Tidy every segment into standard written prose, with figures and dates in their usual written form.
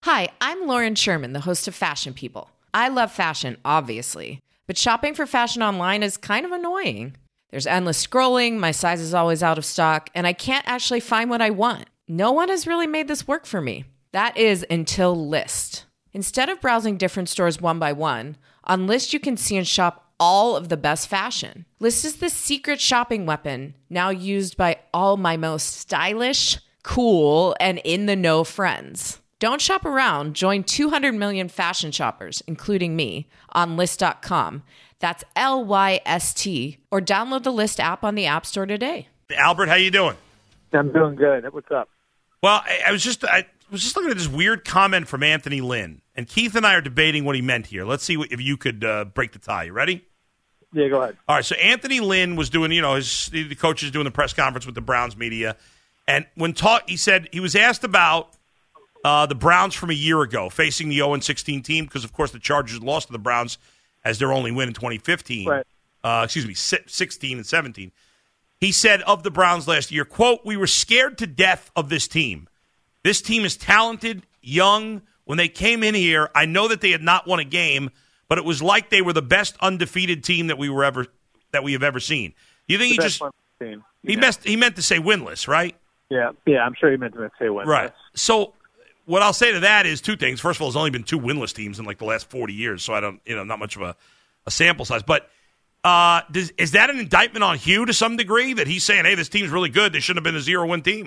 Hi, I'm Lauren Sherman, the host of Fashion People. I love fashion, obviously, but shopping for fashion online is kind of annoying. There's endless scrolling, my size is always out of stock, and I can't actually find what I want. No one has really made this work for me. That is until Lyst. Instead of browsing different stores one by one, on Lyst you can see and shop all of the best fashion. Lyst is the secret shopping weapon, now used by all my most stylish, cool, and in-the-know friends. Don't shop around. Join 200 million fashion shoppers, including me, on Lyst.com. That's Lyst, or download the Lyst app on the App Store today. Albert, how you doing? I'm doing good. What's up? Well, I was just looking at this weird comment from Anthony Lynn, and Keith and I are debating what he meant here. Let's see if you could break the tie. You ready? Yeah, go ahead. All right, so Anthony Lynn was doing, the coach is doing the press conference with the Browns media, and he said he was asked about the Browns from a year ago facing the 0-16 team because, of course, the Chargers lost to the Browns as their only win in 2015. Right. 16 and 17. He said of the Browns last year, quote, "We were scared to death of this team. This team is talented, young. When they came in here, I know that they had not won a game, but it was like they were the best undefeated team that we have ever seen." You think he meant to say winless, right? Yeah, I'm sure he meant to say winless. Right. So what I'll say to that is two things. First of all, there's only been 2 winless teams in like the last 40 years, so I don't, not much of a sample size. But is that an indictment on Hugh to some degree that he's saying, hey, this team's really good, they shouldn't have been a 0-win team?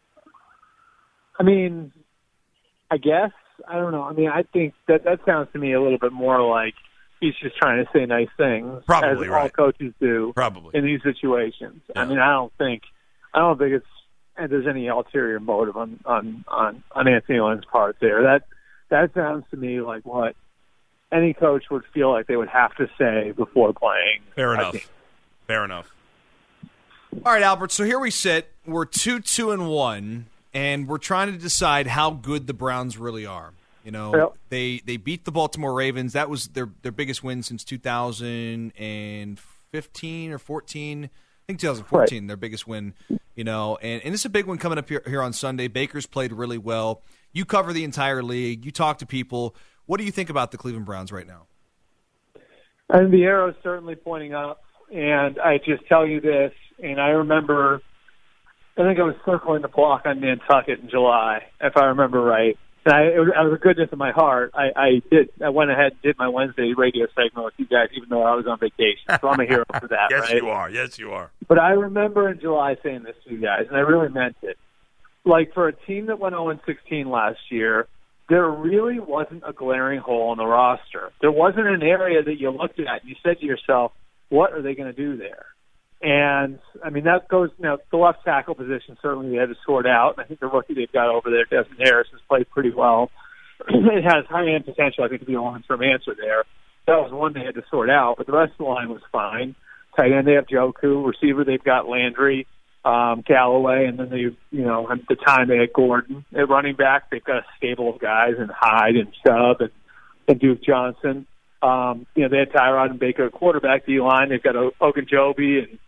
I mean, I guess. I don't know. I mean, I think that sounds to me a little bit more like he's just trying to say nice things, probably, as right. all coaches do, probably in these situations. Yeah. I mean, I don't think there's any ulterior motive on Anthony Lynn's part there. That sounds to me like what any coach would feel like they would have to say before playing. Fair enough. All right, Albert, so here we sit. We're 2-2-1, and we're trying to decide how good the Browns really are. Yep. They beat the Baltimore Ravens. That was their biggest win since 2015 or 14. I think 2014, right. Their biggest win. And it's a big one coming up here on Sunday. Baker's played really well. You cover the entire league. You talk to people. What do you think about the Cleveland Browns right now? And the arrow is certainly pointing up. And I just tell you this, and I remember, I think I was circling the block on Nantucket in July, if I remember right. And out of the goodness of my heart, I went ahead and did my Wednesday radio segment with you guys, even though I was on vacation. So I'm a hero for that, Yes, right? Yes, you are. But I remember in July saying this to you guys, and I really meant it. Like, for a team that went 0-16 last year, there really wasn't a glaring hole in the roster. There wasn't an area that you looked at and you said to yourself, what are they going to do there? And, I mean, that goes, the left tackle position, certainly they had to sort out. And I think the rookie they've got over there, Desmond Harris, has played pretty well. It has high-end potential, I think, to be a long-term answer there. That was one they had to sort out, but the rest of the line was fine. Tight end, they have Joku. Receiver, they've got Landry, Galloway, and then at the time they had Gordon. At running back, they've got a stable of guys in Hyde and Chubb and Duke Johnson. They had Tyrod and Baker at quarterback. D-line, they've got Ogunjobi and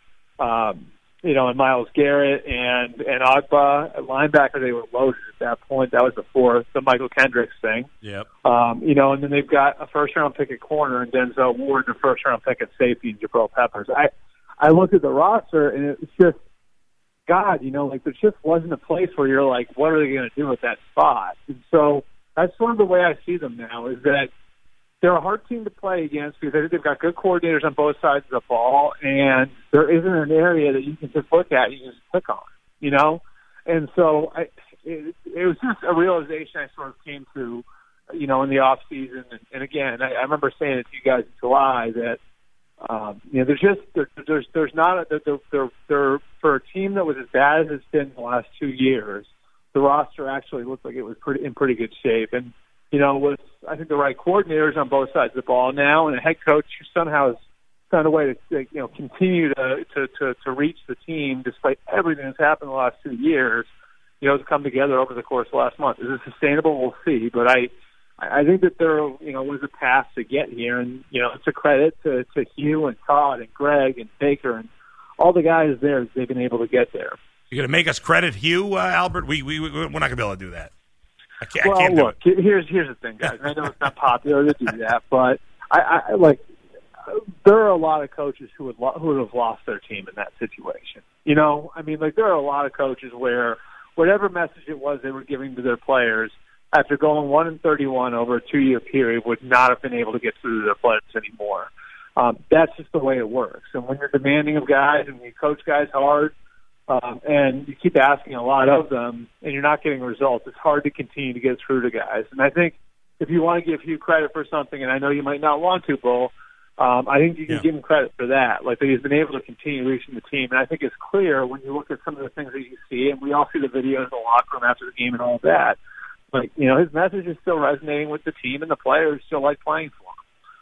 and Myles Garrett and Agba at linebacker. They were loaded at that point. That was before the Michael Kendricks thing. Yep. And then they've got a first-round pick at corner and Denzel Ward and a first-round pick at safety and Jabril Peppers. I looked at the roster, and it's just, God, there just wasn't a place where you're like, what are they going to do with that spot? And so that's sort of the way I see them now, is that they're a hard team to play against because I think they've got good coordinators on both sides of the ball, and there isn't an area that you can just look at and you can just click on, And so it was just a realization I sort of came to, in the off season. And again, I remember saying it to you guys in July that, there's not for a team that was as bad as it's been the last 2 years, the roster actually looked like it was in pretty good shape. And, with, I think, the right coordinators on both sides of the ball now, and a head coach who somehow has found a way to continue to reach the team despite everything that's happened in the last 2 years, to come together over the course of the last month. Is it sustainable? We'll see. But I think that there, was a path to get here, and, it's a credit to Hugh and Todd and Greg and Baker and all the guys there. They've been able to get there. You're going to make us credit Hugh, Albert? We're not going to be able to do that. I can't look, here's the thing, guys. I know it's not popular to do that, but I like. There are a lot of coaches who would have lost their team in that situation. You know, I mean, like there are a lot of coaches where whatever message it was they were giving to their players after going 1-31 over a 2-year period would not have been able to get through to their players anymore. That's just the way it works. And when you're demanding of guys and you coach guys hard and you keep asking a lot of them and you're not getting results, it's hard to continue to get through to guys. And I think if you want to give Hugh credit for something, and I know you might not want to, Bull, I think you can give him credit for that. Like that he's been able to continue reaching the team. And I think it's clear when you look at some of the things that you see, and we all see the videos in the locker room after the game and all that. Like, you know, his message is still resonating with the team, and the players still like playing for him.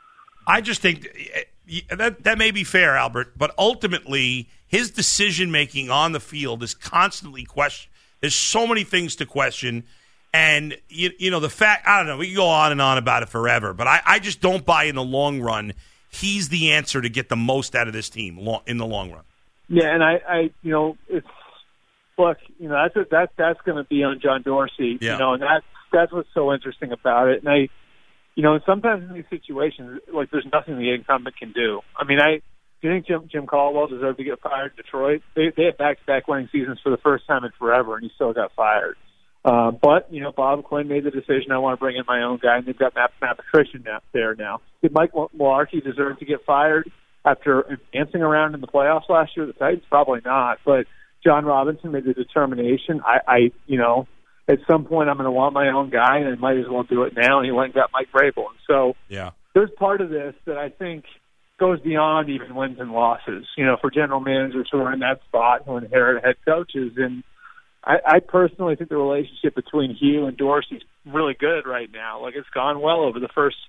I just think that may be fair, Albert, but ultimately his decision-making on the field is constantly questioned. There's so many things to question. And, you know, the fact, I don't know, we can go on and on about it forever, but I just don't buy in the long run he's the answer to get the most out of this team in the long run. Yeah, and I you know, it's, look, you know, that's going to be on John Dorsey, you know, and that's what's so interesting about it. And you know, sometimes in these situations, like there's nothing the incumbent can do. I mean, do you think Jim Caldwell deserved to get fired in Detroit? They had back-to-back winning seasons for the first time in forever, and he still got fired. But, you know, Bob Quinn made the decision, I want to bring in my own guy, and they've got Matt Patricia there now. Did Mike Mularkey deserve to get fired after advancing around in the playoffs last year? The Titans? Probably not. But John Robinson made the determination, you know, at some point I'm going to want my own guy, and I might as well do it now, and he went and got Mike Vrabel. And so there's part of this that I think goes beyond even wins and losses, you know, for general managers who are in that spot, who inherit head coaches. And I personally think the relationship between Hugh and Dorsey is really good right now. Like, it's gone well over the first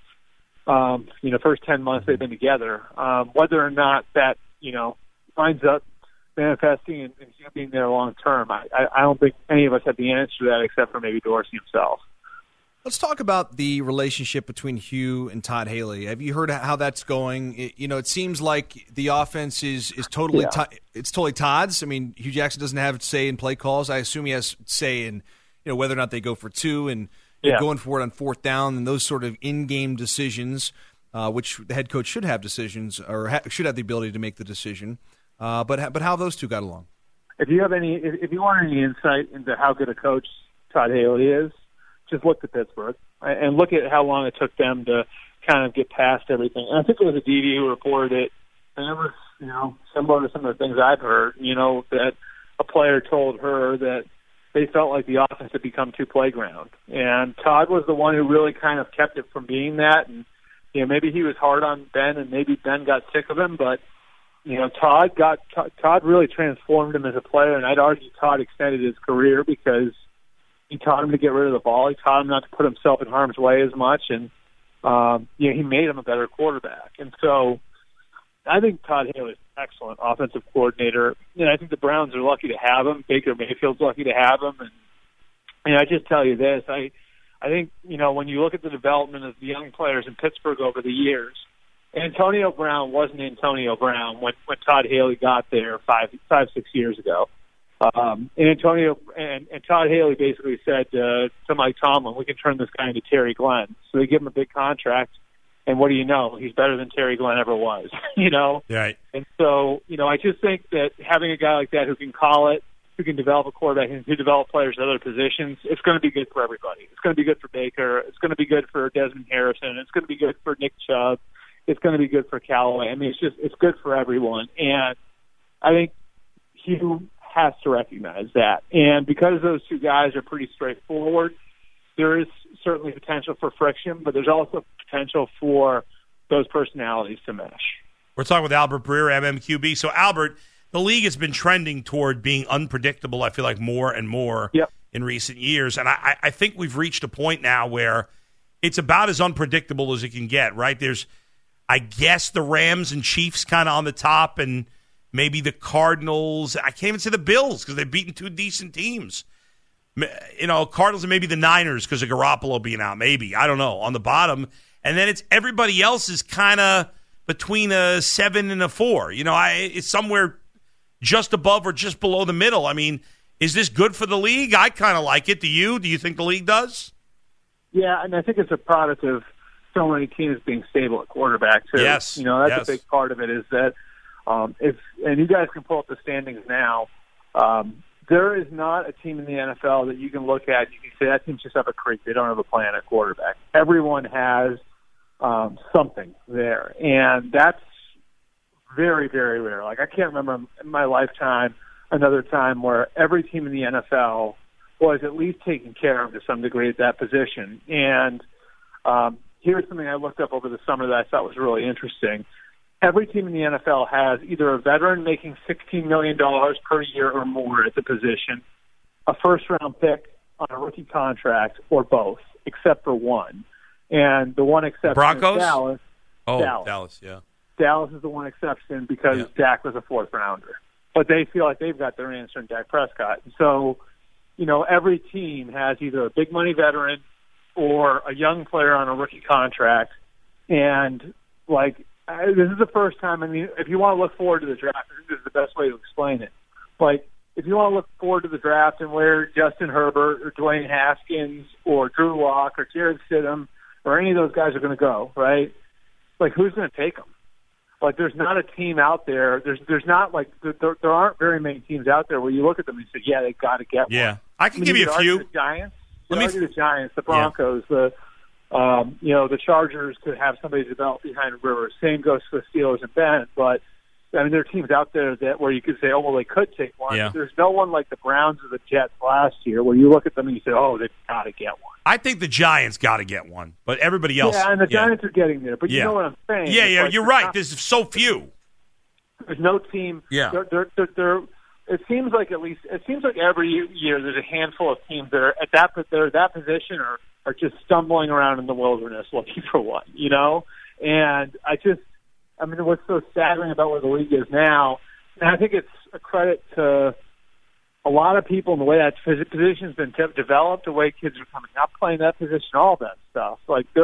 10 months they've been together. Whether or not that, you know, winds up manifesting and Hugh being there long term, I don't think any of us have the answer to that except for maybe Dorsey himself. Let's talk about the relationship between Hugh and Todd Haley. Have you heard how that's going? It seems like the offense is totally it's totally Todd's. I mean, Hugh Jackson doesn't have say in play calls. I assume he has say in whether or not they go for two and going for it on fourth down and those sort of in-game decisions, which the head coach should have decisions or should have the ability to make the decision. But how those two got along? If you want any insight into how good a coach Todd Haley is, just look at Pittsburgh and look at how long it took them to kind of get past everything. And I think it was a DV who reported it, and it was, you know, similar to some of the things I've heard, you know, that a player told her that they felt like the offense had become too playground. And Todd was the one who really kind of kept it from being that. And, you know, maybe he was hard on Ben and maybe Ben got sick of him, but, you know, Todd really transformed him as a player, and I'd argue Todd extended his career because he taught him to get rid of the ball. He taught him not to put himself in harm's way as much, and he made him a better quarterback. And so I think Todd Haley is an excellent offensive coordinator, and I think the Browns are lucky to have him. Baker Mayfield's lucky to have him. And I just tell you this, I think, you know, when you look at the development of the young players in Pittsburgh over the years, Antonio Brown wasn't Antonio Brown when Todd Haley got there 5-6 years ago. And Todd Haley basically said to Mike Tomlin, we can turn this guy into Terry Glenn. So they give him a big contract, and what do you know? He's better than Terry Glenn ever was, you know? Right. And so, you know, I just think that having a guy like that who can call it, who can develop a quarterback, and who develop players at other positions, it's going to be good for everybody. It's going to be good for Baker. It's going to be good for Desmond Harrison. It's going to be good for Nick Chubb. It's going to be good for Callaway. I mean, it's good for everyone. And I think Hugh has to recognize that. And because those two guys are pretty straightforward, there is certainly potential for friction, but there's also potential for those personalities to mesh. We're talking with Albert Breer, MMQB. So, Albert, the league has been trending toward being unpredictable, I feel like, more and more in recent years. And I think we've reached a point now where it's about as unpredictable as it can get, right? There's, I guess, the Rams and Chiefs kind of on the top, and maybe the Cardinals. I can't even say the Bills because they've beaten two decent teams. You know, Cardinals and maybe the Niners because of Garoppolo being out. Maybe. I don't know. On the bottom. And then it's everybody else is kind of between a 7 and a 4. You know, it's somewhere just above or just below the middle. I mean, is this good for the league? I kind of like it. Do you? Do you think the league does? Yeah, and I think it's a product of so many teams being stable at quarterback too. Yes, that's a big part of it. Is that and you guys can pull up the standings now. There is not a team in the NFL that you can look at. You can say that team's just up a creek. They don't have a plan at quarterback. Everyone has something there, and that's very, very rare. Like I can't remember in my lifetime another time where every team in the NFL was at least taken care of to some degree at that position. And here's something I looked up over the summer that I thought was really interesting. Every team in the NFL has either a veteran making $16 million per year or more at the position, a first-round pick on a rookie contract, or both, except for one. And the one exception Broncos? is Dallas. Oh, Dallas. Dallas, yeah. Dallas is the one exception because Dak was a fourth-rounder. But they feel like they've got their answer in Dak Prescott. So, every team has either a big-money veteran or a young player on a rookie contract. And, this is the first time. I mean, if you want to look forward to the draft, I think this is the best way to explain it. If you want to look forward to the draft and where Justin Herbert or Dwayne Haskins or Drew Lock or Jared Stidham or any of those guys are going to go, right? Who's going to take them? There's not a team out there. There's not there aren't very many teams out there where you look at them and say, yeah, they've got to get one. Yeah, I can give you a few. The Giants, the Giants, the Broncos, the Chargers could have somebody develop behind Rivers. Same goes for the Steelers and Ben. But I mean, there are teams out there where you could say, oh, well, they could take one. Yeah. But there's no one like the Browns or the Jets last year where you look at them and you say, oh, they've got to get one. I think the Giants got to get one, but everybody else. Yeah, and the Giants are getting there. But you know what I'm saying? Yeah, you're right. There's so few. There's no team. Yeah. It seems like every year there's a handful of teams that are at that position or are just stumbling around in the wilderness looking for one, And what's so staggering about where the league is now, and I think it's a credit to a lot of people in the way that position's been developed, the way kids are coming up playing that position, all that stuff.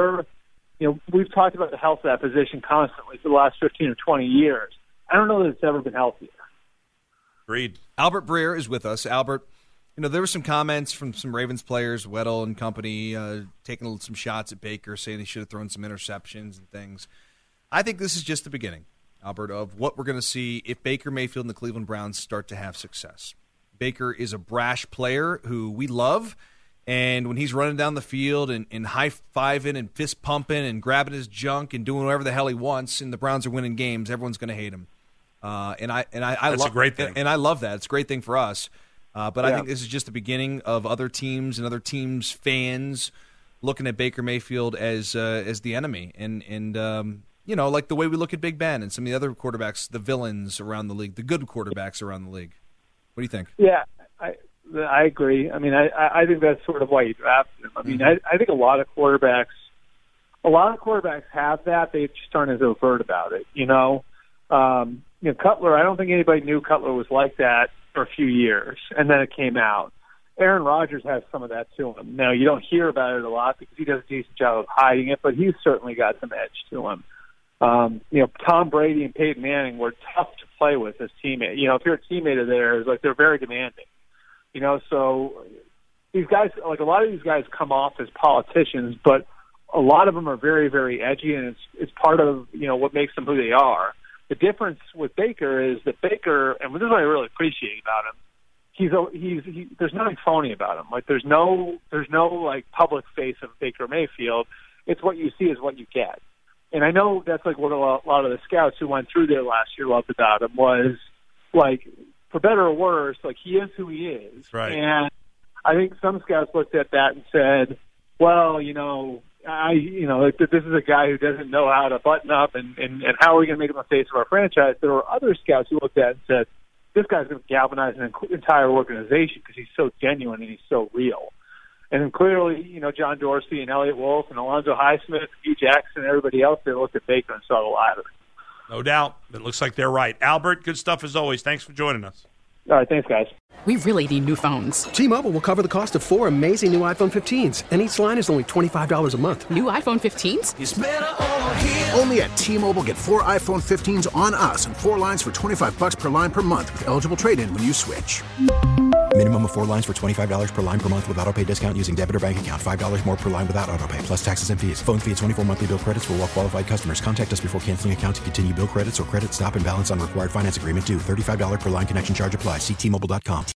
We've talked about the health of that position constantly for the last 15 or 20 years. I don't know that it's ever been healthier. Agreed. Albert Breer is with us. Albert, there were some comments from some Ravens players, Weddle and company, taking some shots at Baker, saying he should have thrown some interceptions and things. I think this is just the beginning, Albert, of what we're going to see if Baker Mayfield and the Cleveland Browns start to have success. Baker is a brash player who we love, and when he's running down the field and high-fiving and fist-pumping and grabbing his junk and doing whatever the hell he wants, and the Browns are winning games, everyone's going to hate him. That's a great thing. And I love that. It's a great thing for us. But I think this is just the beginning of other teams and other teams' fans looking at Baker Mayfield as the enemy. And like the way we look at Big Ben and some of the other quarterbacks, the villains around the league, the good quarterbacks around the league. What do you think? Yeah, I agree. I mean, I think that's sort of why you drafted him. I mean, I think a lot of quarterbacks have that. They just aren't as overt about it. Cutler, I don't think anybody knew Cutler was like that for a few years, and then it came out. Aaron Rodgers has some of that to him. Now, you don't hear about it a lot because he does a decent job of hiding it, but he's certainly got some edge to him. Tom Brady and Peyton Manning were tough to play with as teammates. If you're a teammate of theirs, they're very demanding. So these guys, a lot of these guys come off as politicians, but a lot of them are very, very edgy, and it's part of, what makes them who they are. The difference with Baker is that Baker, and this is what I really appreciate about him, there's nothing phony about him. There's no public face of Baker Mayfield. It's what you see is what you get. And I know that's what a lot of the scouts who went through there last year loved about him was, for better or worse, he is who he is. Right. And I think some scouts looked at that and said, well, this is a guy who doesn't know how to button up, and how are we going to make him the face of our franchise? There were other scouts who looked at it and said, this guy's going to galvanize an entire organization because he's so genuine and he's so real. And clearly, John Dorsey and Elliott Wolf and Alonzo Highsmith, Hugh Jackson, and everybody else, they looked at Baker and saw the ladder. No doubt. It looks like they're right. Albert, good stuff as always. Thanks for joining us. All right, thanks, guys. We really need new phones. T-Mobile will cover the cost of 4 amazing new iPhone 15s, and each line is only $25 a month. New iPhone 15s? It's better over here. Only at T-Mobile, get 4 iPhone 15s on us and 4 lines for $25 per line per month with eligible trade-in when you switch. Minimum of 4 lines for $25 per line per month with autopay discount using debit or bank account. $5 more per line without autopay, plus taxes and fees. Phone fee at 24 monthly bill credits for well qualified customers. Contact us before canceling account to continue bill credits or credit stop and balance on required finance agreement due. $35 per line connection charge applies. See T-Mobile.com.